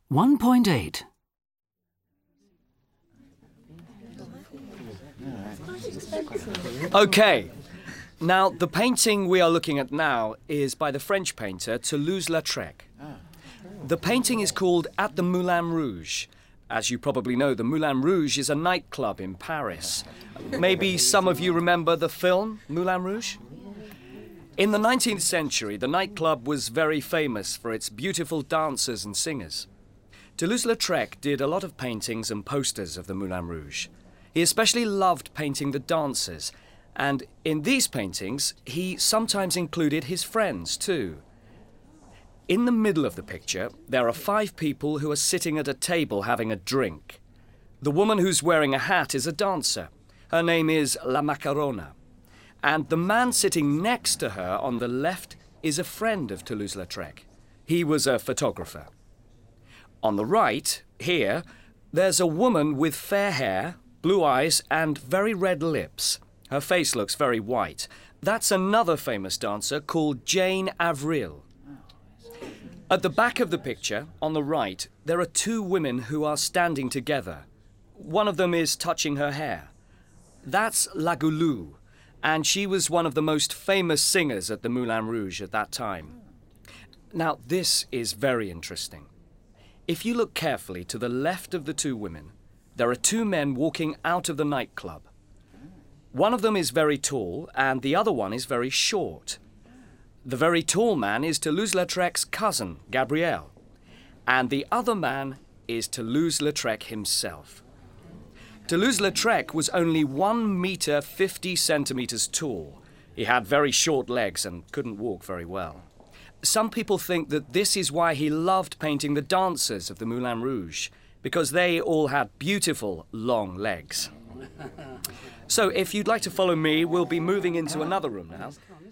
1.8. OK. Now, the painting we are looking at now is by the French painter Toulouse-Lautrec. The painting is called At the Moulin Rouge. As you probably know, the Moulin Rouge is a nightclub in Paris. Maybe some of you remember the film Moulin Rouge? In the 19th century, the nightclub was very famous for its beautiful dancers and singers. Toulouse-Lautrec did a lot of paintings and posters of the Moulin Rouge. He especially loved painting the dancers, and in these paintings, he sometimes included his friends too. In the middle of the picture, there are 5 people who are sitting at a table having a drink. The woman who's wearing a hat is a dancer. Her name is La Macarona. And the man sitting next to her on the left is a friend of Toulouse-Lautrec. He was a photographer. On the right, here, there's a woman with fair hair, blue eyes and very red lips. Her face looks very white. That's another famous dancer called Jane Avril. At the back of the picture, on the right, there are 2 women who are standing together. One of them is touching her hair. That's La Goulou, and she was one of the most famous singers at the Moulin Rouge at that time. Now, this is very interesting. If you look carefully to the left of the 2 women, there are 2 men walking out of the nightclub. One of them is very tall, and the other one is very short. The very tall man is Toulouse-Lautrec's cousin, Gabriel, and the other man is Toulouse-Lautrec himself. Toulouse-Lautrec was only 1 meter 50 centimeters tall. He had very short legs and couldn't walk very well. Some people think that this is why he loved painting the dancers of the Moulin Rouge, because they all had beautiful, long legs. So if you'd like to follow me, we'll be moving into another room now.